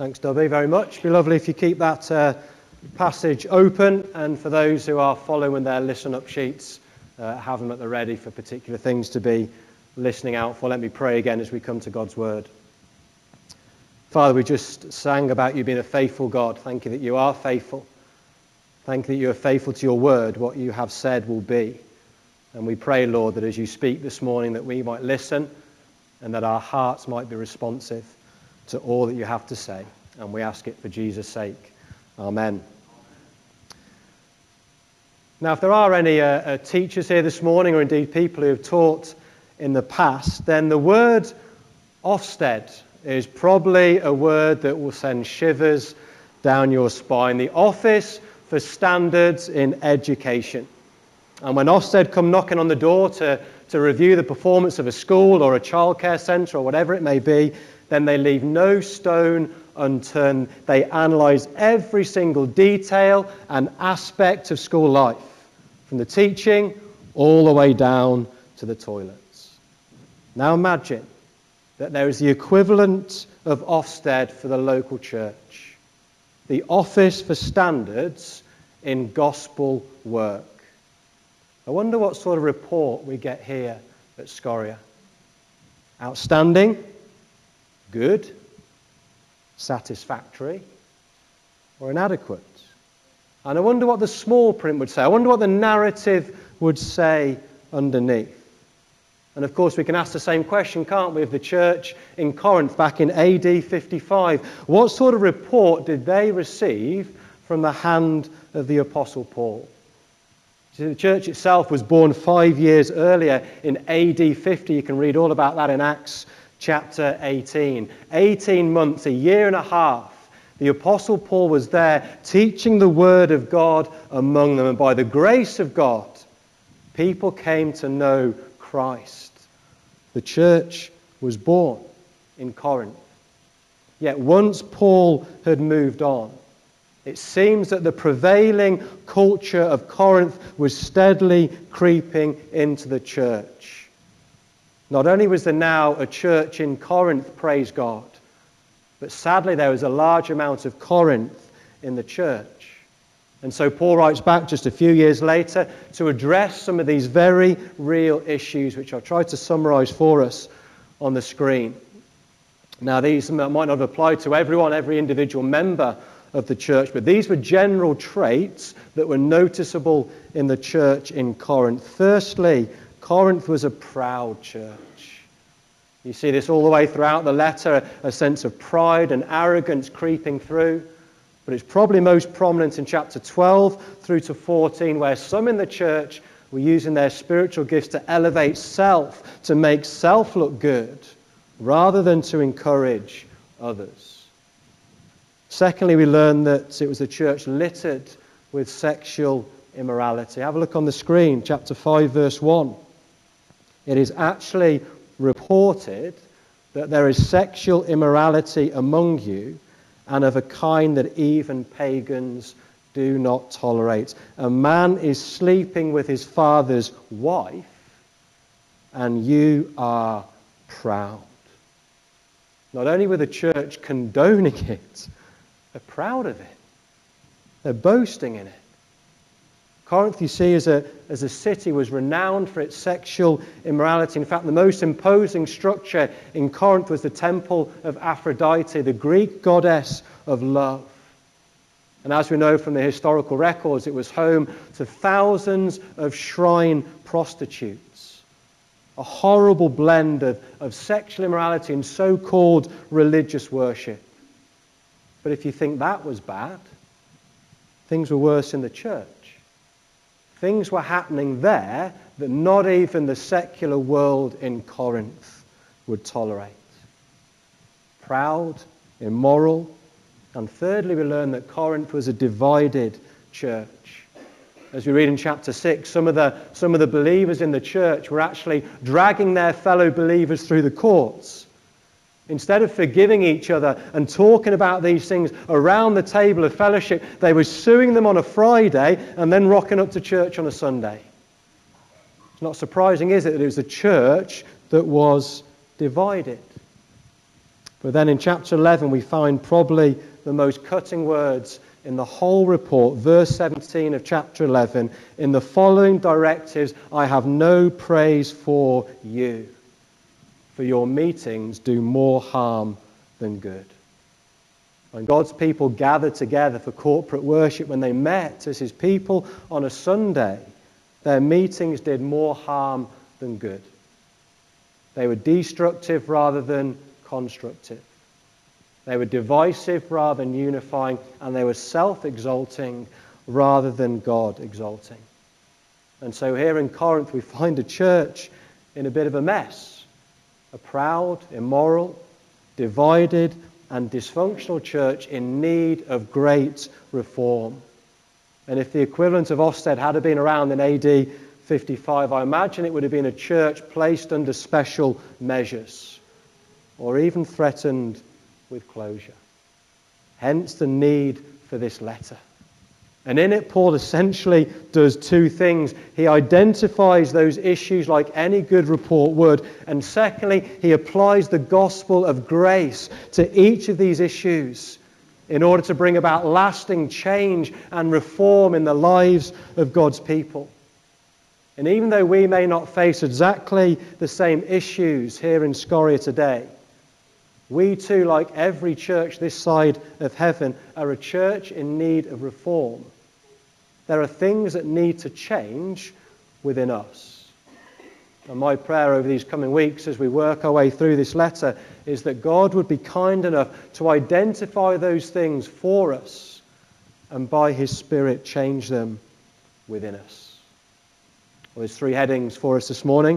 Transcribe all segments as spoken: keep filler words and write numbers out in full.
Thanks, Dobby, very much. It'd be lovely if you keep that uh, passage open, and for those who are following their listen-up sheets, uh, have them at the ready for particular things to be listening out for. Let me pray again as we come to God's Word. Father, we just sang about you being a faithful God. Thank you that you are faithful. Thank you that you are faithful to your Word. What you have said will be. And we pray, Lord, that as you speak this morning, that we might listen and that our hearts might be responsive to all that you have to say. And we ask it for Jesus' sake. Amen. Now, if there are any uh, uh, teachers here this morning, or indeed people who have taught in the past, then the word Ofsted is probably a word that will send shivers down your spine. The Office for Standards in Education. And when Ofsted come knocking on the door to, to review the performance of a school or a childcare centre or whatever it may be, then they leave no stone unturned. They analyse every single detail and aspect of school life, from the teaching all the way down to the toilets. Now imagine that there is the equivalent of Ofsted for the local church, the Office for Standards in Gospel Work. I wonder what sort of report we get here at Scoria. Outstanding, good, satisfactory, or inadequate. And I wonder what the small print would say. I wonder what the narrative would say underneath. And of course we can ask the same question, can't we, of the church in Corinth back in A D fifty-five. What sort of report did they receive from the hand of the Apostle Paul? See, the church itself was born five years earlier in A D fifty. You can read all about that in Acts chapter eighteen. eighteen months, a year and a half, the Apostle Paul was there teaching the Word of God among them. And by the grace of God, people came to know Christ. The church was born in Corinth. Yet once Paul had moved on, it seems that the prevailing culture of Corinth was steadily creeping into the church. Not only was there now a church in Corinth, praise God, but sadly there was a large amount of Corinth in the church. And so Paul writes back just a few years later to address some of these very real issues, which I'll try to summarize for us on the screen. Now, these might not apply to everyone, every individual member of the church, but these were general traits that were noticeable in the church in Corinth. Firstly, Corinth was a proud church. You see this all the way throughout the letter, a sense of pride and arrogance creeping through. But it's probably most prominent in chapter twelve through to fourteen, where some in the church were using their spiritual gifts to elevate self, to make self look good, rather than to encourage others. Secondly, we learn that it was a church littered with sexual immorality. Have a look on the screen, chapter five, verse one. It is actually reported that there is sexual immorality among you, and of a kind that even pagans do not tolerate. A man is sleeping with his father's wife, and you are proud. Not only were the church condoning it, they're proud of it. They're boasting in it. Corinth, you see, as a, as a city was renowned for its sexual immorality. In fact, the most imposing structure in Corinth was the temple of Aphrodite, the Greek goddess of love. And as we know from the historical records, it was home to thousands of shrine prostitutes. A horrible blend of, of sexual immorality and so-called religious worship. But if you think that was bad, things were worse in the church. Things were happening there that not even the secular world in Corinth would tolerate. Proud, immoral, and thirdly we learn that Corinth was a divided church. As we read in chapter six, some of the, some of the believers in the church were actually dragging their fellow believers through the courts. Instead of forgiving each other and talking about these things around the table of fellowship, they were suing them on a Friday and then rocking up to church on a Sunday. It's not surprising, is it, that it was a church that was divided. But then in chapter eleven, we find probably the most cutting words in the whole report, verse seventeen of chapter eleven, in the following directives, I have no praise for you, for your meetings do more harm than good. When God's people gathered together for corporate worship, when they met as his people on a Sunday, their meetings did more harm than good. They were destructive rather than constructive. They were divisive rather than unifying, and they were self-exalting rather than God-exalting. And so here in Corinth we find a church in a bit of a mess. A proud, immoral, divided and dysfunctional church in need of great reform. And if the equivalent of Ofsted had been around in A D fifty-five, I imagine it would have been a church placed under special measures or even threatened with closure. Hence the need for this letter. And in it, Paul essentially does two things. He identifies those issues like any good report would. And secondly, he applies the gospel of grace to each of these issues in order to bring about lasting change and reform in the lives of God's people. And even though we may not face exactly the same issues here in Scoria today, we too, like every church this side of heaven, are a church in need of reform. There are things that need to change within us. And my prayer over these coming weeks as we work our way through this letter is that God would be kind enough to identify those things for us and by his Spirit change them within us. Well, there's three headings for us this morning.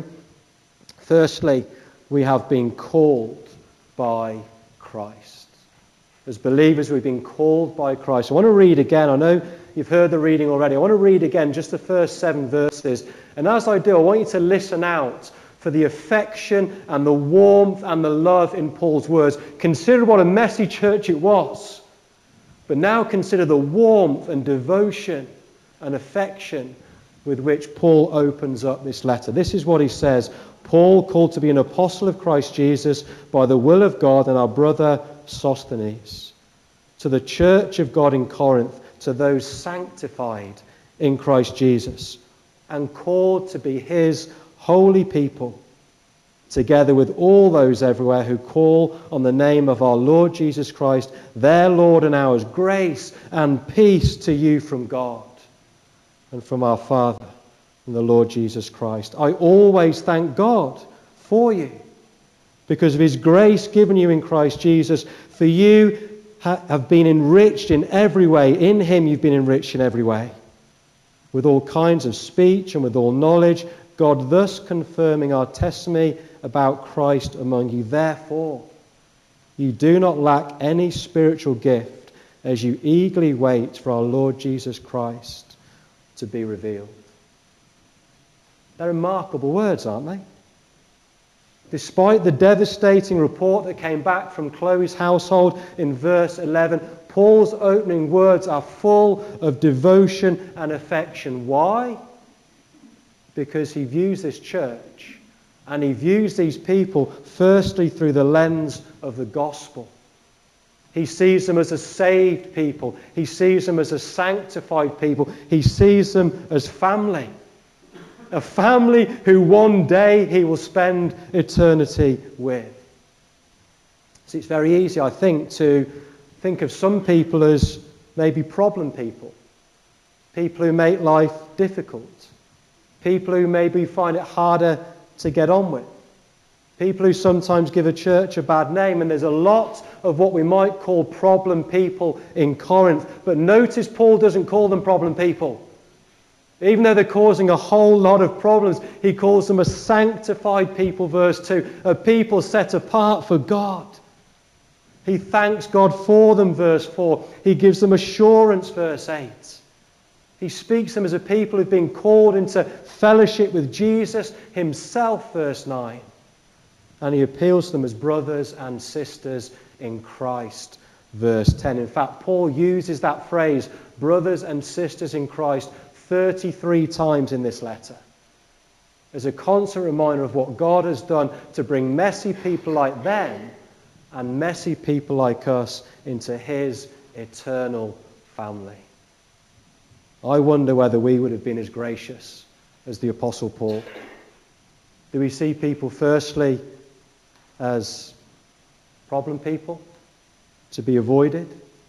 Firstly, we have been called by Christ. As believers, we've been called by Christ. I want to read again. I know you've heard the reading already. I want to read again just the first seven verses. And as I do, I want you to listen out for the affection and the warmth and the love in Paul's words. Consider what a messy church it was. But now consider the warmth and devotion and affection with which Paul opens up this letter. This is what he says. Paul, called to be an apostle of Christ Jesus by the will of God, and our brother Sosthenes, to the church of God in Corinth, to those sanctified in Christ Jesus and called to be his holy people, together with all those everywhere who call on the name of our Lord Jesus Christ, their Lord and ours, grace and peace to you from God and from our Father and the Lord Jesus Christ. I always thank God for you because of his grace given you in Christ Jesus. For you ha- have been enriched in every way. In him you've been enriched in every way, with all kinds of speech and with all knowledge, God thus confirming our testimony about Christ among you. Therefore, you do not lack any spiritual gift as you eagerly wait for our Lord Jesus Christ to be revealed. They're remarkable words, aren't they? Despite the devastating report that came back from Chloe's household in verse eleven, Paul's opening words are full of devotion and affection. Why? Because he views this church and he views these people firstly through the lens of the gospel. He sees them as a saved people. He sees them as a sanctified people. He sees them as family. A family who one day he will spend eternity with. See, it's very easy, I think, to think of some people as maybe problem people. People who make life difficult. People who maybe find it harder to get on with. People who sometimes give a church a bad name. And there's a lot of what we might call problem people in Corinth. But notice Paul doesn't call them problem people. Even though they're causing a whole lot of problems, he calls them a sanctified people, verse two, a people set apart for God. He thanks God for them, verse four. He gives them assurance, verse eight. He speaks them as a people who've been called into fellowship with Jesus himself, verse nine. And he appeals to them as brothers and sisters in Christ, verse ten. In fact, Paul uses that phrase, brothers and sisters in Christ, thirty-three times in this letter as a constant reminder of what God has done to bring messy people like them and messy people like us into his eternal family. I wonder whether we would have been as gracious as the Apostle Paul. Do we see people firstly as problem people to be avoided,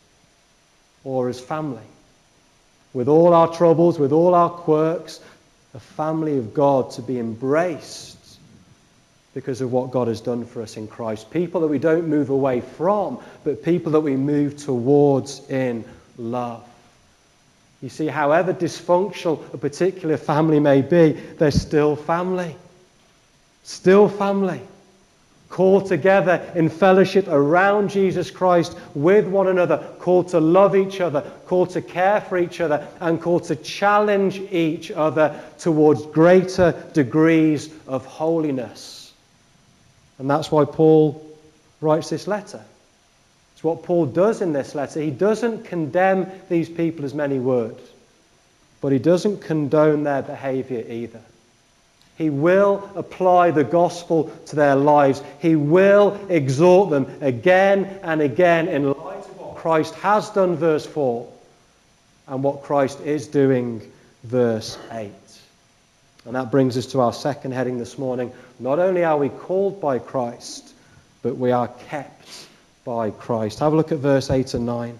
or as family? With all our troubles, with all our quirks, a family of God to be embraced because of what God has done for us in Christ. People that we don't move away from, but people that we move towards in love. You see, however dysfunctional a particular family may be, they're still family. Still family. Called together in fellowship around Jesus Christ with one another, called to love each other, called to care for each other, and called to challenge each other towards greater degrees of holiness. And that's why Paul writes this letter. It's what Paul does in this letter. He doesn't condemn these people as many would, but he doesn't condone their behavior either. He will apply the gospel to their lives. He will exhort them again and again in light of what Christ has done, verse four, and what Christ is doing, verse eight. And that brings us to our second heading this morning. Not only are we called by Christ, but we are kept by Christ. Have a look at verse eight and nine.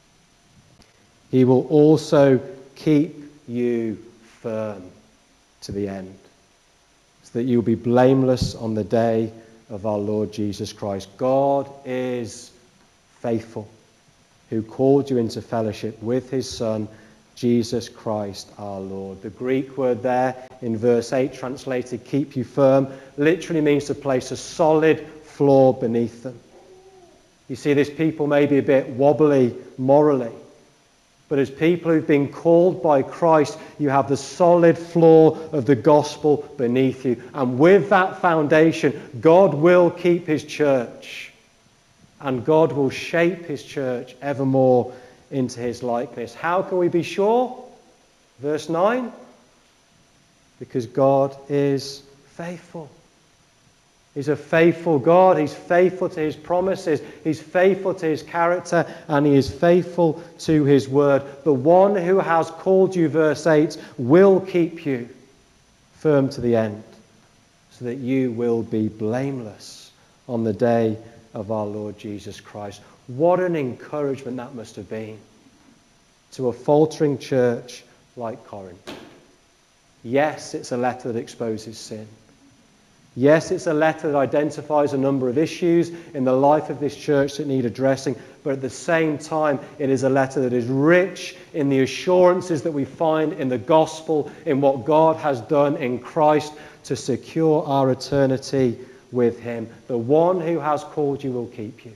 He will also keep you firm to the end, so that you will be blameless on the day of our Lord Jesus Christ. God is faithful, who called you into fellowship with his Son, Jesus Christ our Lord. The Greek word there in verse eight, translated keep you firm, literally means to place a solid floor beneath them. You see, this people may be a bit wobbly morally, but as people who've been called by Christ, you have the solid floor of the gospel beneath you. And with that foundation, God will keep his church. And God will shape his church evermore into his likeness. How can we be sure? Verse nine. Because God is faithful. He's a faithful God. He's faithful to his promises. He's faithful to his character. And he is faithful to his word. The one who has called you, verse eight, will keep you firm to the end, so that you will be blameless on the day of our Lord Jesus Christ. What an encouragement that must have been to a faltering church like Corinth. Yes, it's a letter that exposes sin. Yes, it's a letter that identifies a number of issues in the life of this church that need addressing, but at the same time, it is a letter that is rich in the assurances that we find in the gospel, in what God has done in Christ to secure our eternity with him. The one who has called you will keep you.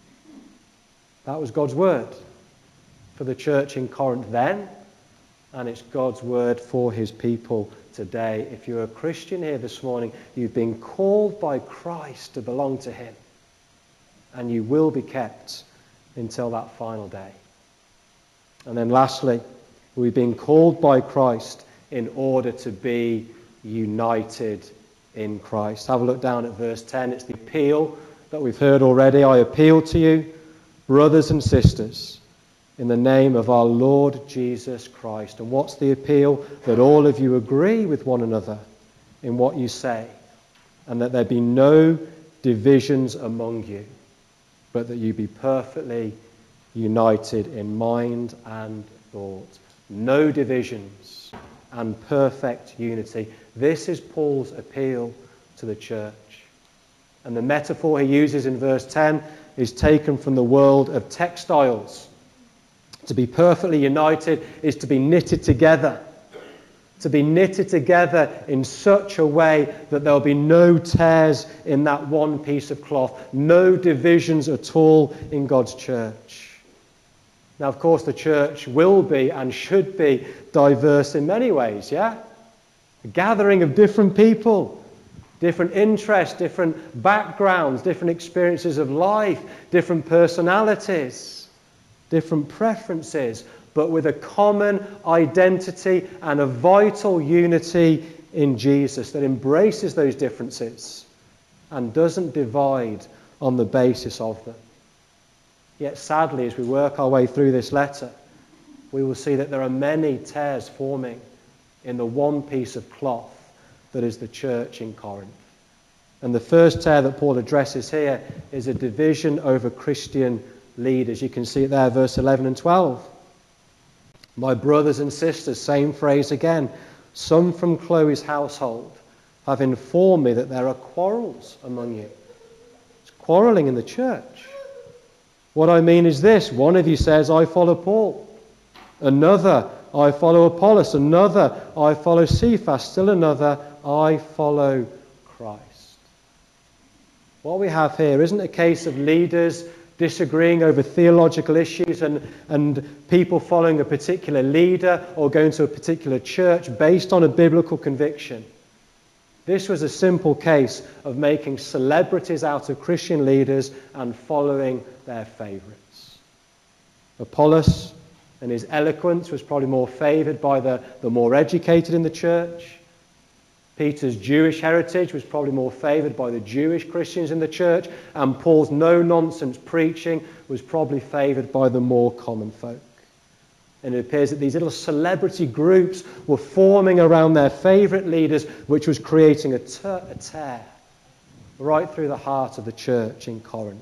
That was God's word for the church in Corinth then, and it's God's word for his people today. If you're a Christian here this morning, you've been called by Christ to belong to him, and you will be kept until that final day. And then lastly, we've been called by Christ in order to be united in Christ. Have a look down at verse ten. It's the appeal that we've heard already. I appeal to you, brothers and sisters, in the name of our Lord Jesus Christ. And what's the appeal? That all of you agree with one another in what you say, and that there be no divisions among you, but that you be perfectly united in mind and thought. No divisions and perfect unity. This is Paul's appeal to the church. And the metaphor he uses in verse ten is taken from the world of textiles. To be perfectly united is to be knitted together. To be knitted together in such a way that there'll be no tears in that one piece of cloth. No divisions at all in God's church. Now, of course, the church will be and should be diverse in many ways, yeah? A gathering of different people, different interests, different backgrounds, different experiences of life, different personalities, different preferences, but with a common identity and a vital unity in Jesus that embraces those differences and doesn't divide on the basis of them. Yet sadly, as we work our way through this letter, we will see that there are many tears forming in the one piece of cloth that is the church in Corinth. And the first tear that Paul addresses here is a division over Christian leaders. You can see it there, verse eleven and twelve. My brothers and sisters, same phrase again. Some from Chloe's household have informed me that there are quarrels among you. It's quarreling in the church. What I mean is this. One of you says, I follow Paul. Another, I follow Apollos. Another, I follow Cephas. Still another, I follow Christ. What we have here isn't a case of leaders disagreeing over theological issues and, and people following a particular leader or going to a particular church based on a biblical conviction. This was a simple case of making celebrities out of Christian leaders and following their favourites. Apollos and his eloquence was probably more favoured by the, the more educated in the church. Peter's Jewish heritage was probably more favoured by the Jewish Christians in the church, and Paul's no-nonsense preaching was probably favoured by the more common folk. And it appears that these little celebrity groups were forming around their favourite leaders, which was creating a, ter- a tear right through the heart of the church in Corinth.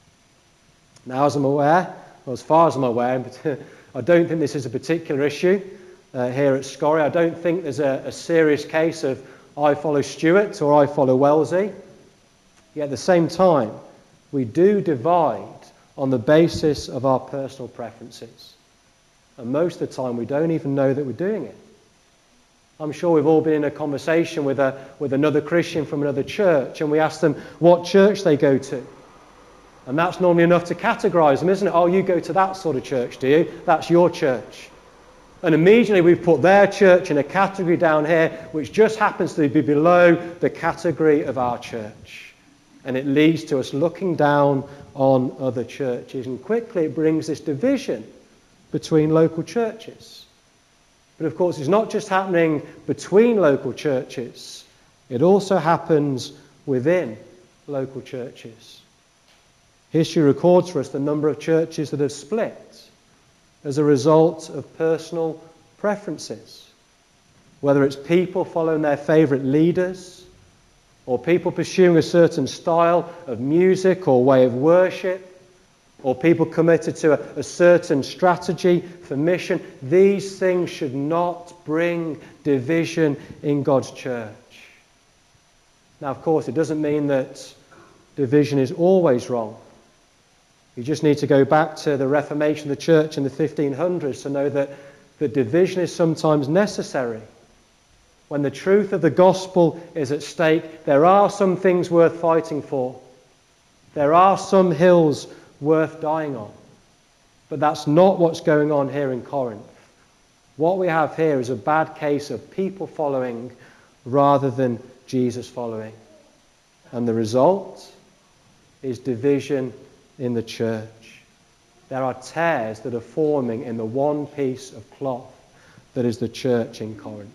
Now, as I'm aware, well, as far as I'm aware, but I don't think this is a particular issue uh, here at Scory. I don't think there's a, a serious case of I follow Stuart or I follow Wellesley. Yet at the same time, we do divide on the basis of our personal preferences. And most of the time, we don't even know that we're doing it. I'm sure we've all been in a conversation with a with another Christian from another church, and we ask them what church they go to. And that's normally enough to categorize them, isn't it? Oh, you go to that sort of church, do you? That's your church. And immediately we've put their church in a category down here, which just happens to be below the category of our church. And it leads to us looking down on other churches. And quickly it brings this division between local churches. But of course, it's not just happening between local churches. It also happens within local churches. History records for us the number of churches that have split as a result of personal preferences. Whether it's people following their favourite leaders, or people pursuing a certain style of music or way of worship, or people committed to a, a certain strategy for mission. These things should not bring division in God's church. Now, of course, it doesn't mean that division is always wrong. You just need to go back to the Reformation of the church in the fifteen hundreds to know that the division is sometimes necessary. When the truth of the gospel is at stake, there are some things worth fighting for. There are some hills worth dying on. But that's not what's going on here in Corinth. What we have here is a bad case of people following rather than Jesus following. And the result is division in the church. There are tears that are forming in the one piece of cloth that is the church in Corinth.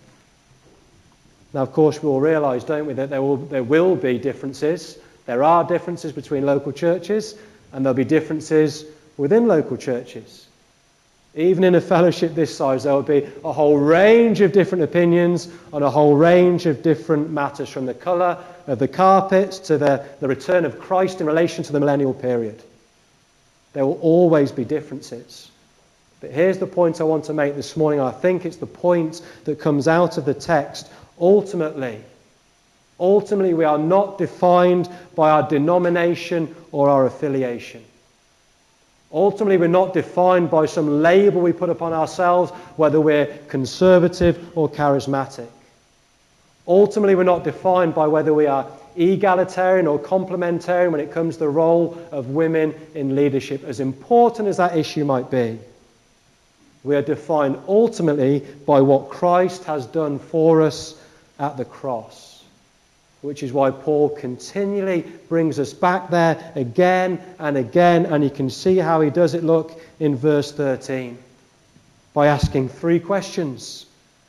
Now, of course, we all realise, don't we, that there will, there will be differences. There are differences between local churches, and there'll be differences within local churches. Even in a fellowship this size, there will be a whole range of different opinions on a whole range of different matters, from the colour of the carpets to the, the return of Christ in relation to the millennial period. There will always be differences. But here's the point I want to make this morning. I think it's the point that comes out of the text. Ultimately, ultimately we are not defined by our denomination or our affiliation. Ultimately, we're not defined by some label we put upon ourselves, whether we're conservative or charismatic. Ultimately, we're not defined by whether we are egalitarian or complementarian when it comes to the role of women in leadership, as important as that issue might be. We are defined ultimately by what Christ has done for us at the cross, which is why Paul continually brings us back there again and again, and you can see how he does it, look, in verse thirteen, by asking three questions.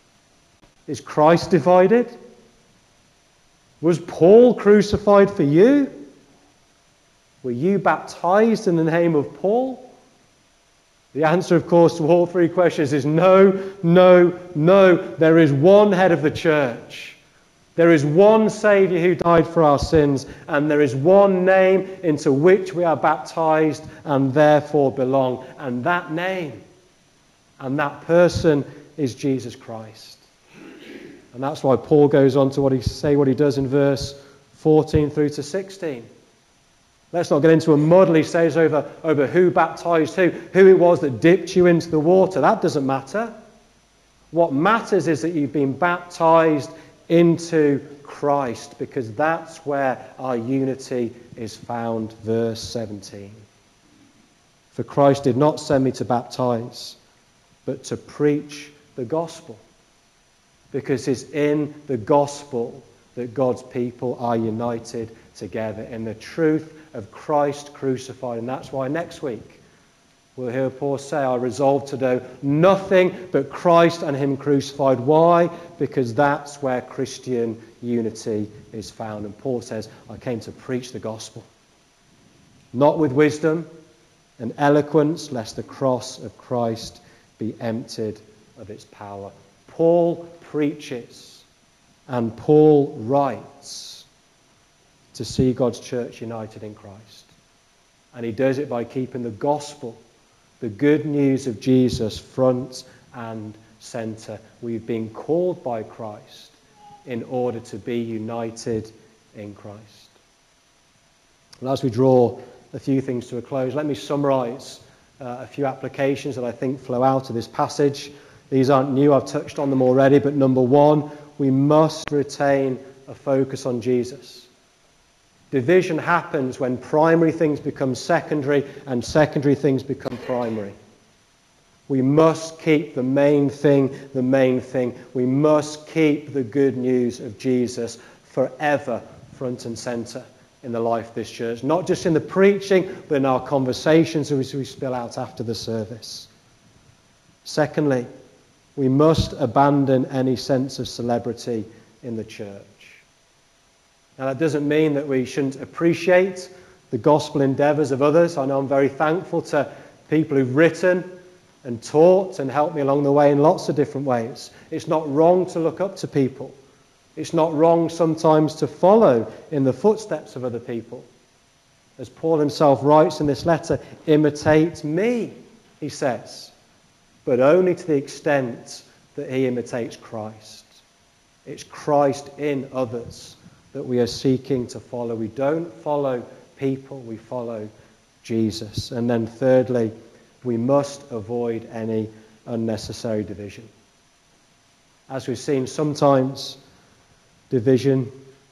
Is Christ divided? Was Paul crucified for you? Were you baptized in the name of Paul? The answer, of course, to all three questions is no, no, no. There is one head of the church. There is one Saviour who died for our sins, and there is one name into which we are baptized and therefore belong. And that name and that person is Jesus Christ. And that's why Paul goes on to what he say what he does in verse fourteen through to sixteen. Let's not get into a muddle. He says over, over who baptized who, who it was that dipped you into the water. That doesn't matter. What matters is that you've been baptized into Christ, because that's where our unity is found. Verse seventeen. For Christ did not send me to baptize, but to preach the gospel. Because it's in the gospel that God's people are united together in the truth of Christ crucified. And that's why next week we'll hear Paul say, I resolve to know nothing but Christ and him crucified. Why? Because that's where Christian unity is found. And Paul says, I came to preach the gospel. Not with wisdom and eloquence, lest the cross of Christ be emptied of its power. Paul preaches and Paul writes to see God's church united in Christ. And he does it by keeping the gospel, the good news of Jesus, front and centre. We've been called by Christ in order to be united in Christ. And as we draw a few things to a close, let me summarise uh, a few applications that I think flow out of this passage. These aren't new, I've touched on them already, but number one, we must retain a focus on Jesus. Division happens when primary things become secondary and secondary things become primary. We must keep the main thing the main thing. We must keep the good news of Jesus forever front and centre in the life of this church. Not just in the preaching, but in our conversations as we spill out after the service. Secondly, we must abandon any sense of celebrity in the church. Now, that doesn't mean that we shouldn't appreciate the gospel endeavours of others. I know I'm very thankful to people who've written and taught and helped me along the way in lots of different ways. It's not wrong to look up to people. It's not wrong sometimes to follow in the footsteps of other people. As Paul himself writes in this letter, imitate me, he says, but only to the extent that he imitates Christ. It's Christ in others that we are seeking to follow. We don't follow people, we follow Jesus. And then thirdly, we must avoid any unnecessary division. As we've seen, sometimes division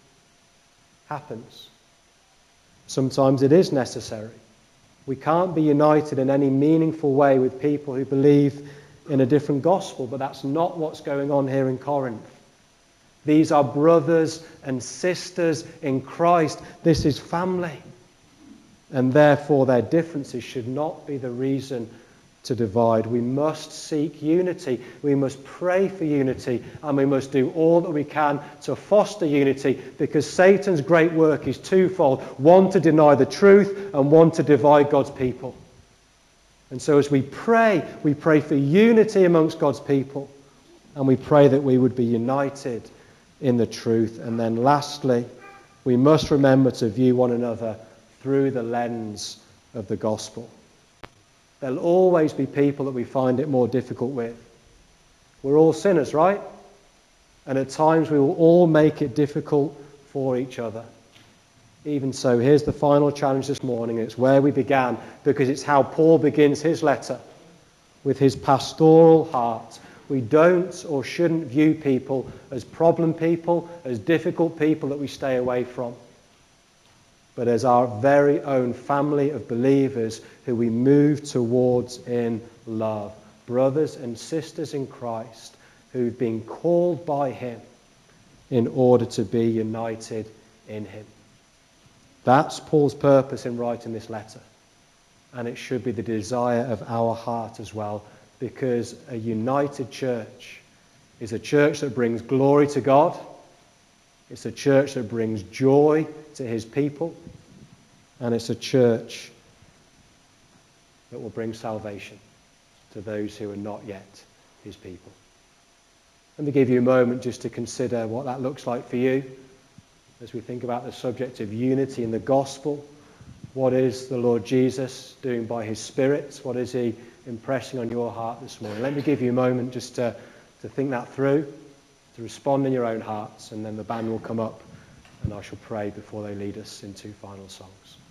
happens. Sometimes it is necessary. We can't be united in any meaningful way with people who believe in a different gospel, but that's not what's going on here in Corinth. These are brothers and sisters in Christ. This is family. And therefore their differences should not be the reason to divide. We must seek unity. We must pray for unity. And we must do all that we can to foster unity, because Satan's great work is twofold. One, to deny the truth, and one, to divide God's people. And so as we pray, we pray for unity amongst God's people. And we pray that we would be united in the truth. And then lastly, we must remember to view one another through the lens of the gospel. There'll always be people that we find it more difficult with. We're all sinners, right? And at times we will all make it difficult for each other. Even so, here's the final challenge this morning. It's where we began, because it's how Paul begins his letter, with his pastoral heart. We don't or shouldn't view people as problem people, as difficult people that we stay away from, but as our very own family of believers who we move towards in love. Brothers and sisters in Christ who've been called by him in order to be united in him. That's Paul's purpose in writing this letter. And it should be the desire of our heart as well, because a united church is a church that brings glory to God. It's a church that brings joy to his people. And it's a church that will bring salvation to those who are not yet his people. Let me give you a moment just to consider what that looks like for you as we think about the subject of unity in the gospel. What is the Lord Jesus doing by his Spirit? What is he impressing on your heart this morning? Let me give you a moment just to, to think that through, to respond in your own hearts, and then the band will come up and I shall pray before they lead us in two final songs.